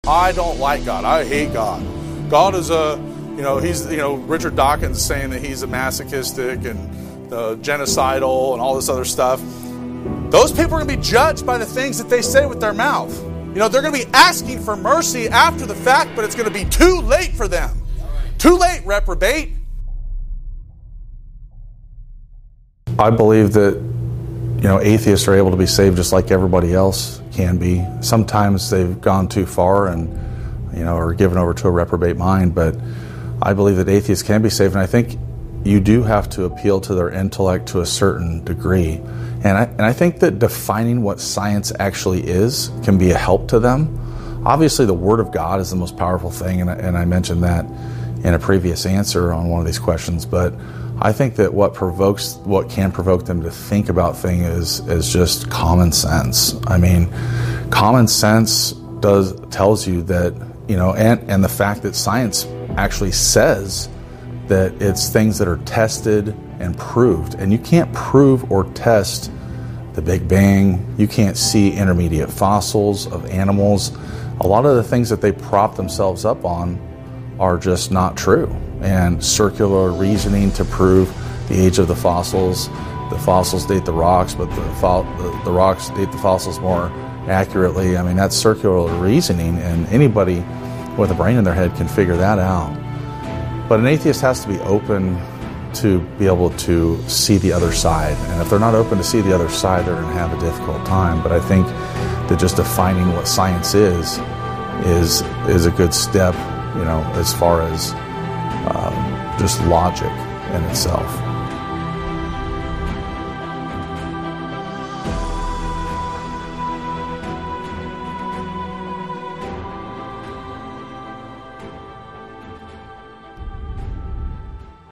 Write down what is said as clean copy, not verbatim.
I don't like God. I hate God. God is Richard Dawkins is saying that he's a masochistic and genocidal and all this other stuff. Those people are going to be judged by the things that they say with their mouth. They're going to be asking for mercy after the fact, but it's going to be too late for them. Too late, reprobate. I believe that, atheists are able to be saved just like everybody else can be. Sometimes they've gone too far and, are given over to a reprobate mind, but I believe that atheists can be saved, and I think you do have to appeal to their intellect to a certain degree. And I think that defining what science actually is can be a help to them. Obviously, the Word of God is the most powerful thing, and I mentioned that in a previous answer on one of these questions, but I think that what can provoke them to think about things is just common sense. I mean, common sense tells you that, and the fact that science actually says that it's things that are tested and proved. And you can't prove or test the Big Bang. You can't see intermediate fossils of animals. A lot of the things that they prop themselves up on are just not true. And circular reasoning to prove the age of the fossils date the rocks, but the rocks date the fossils more accurately. I mean, that's circular reasoning, and anybody with a brain in their head can figure that out. But an atheist has to be open to be able to see the other side. And if they're not open to see the other side, they're going to have a difficult time. But I think that just defining what science is a good step, as far as just logic in itself.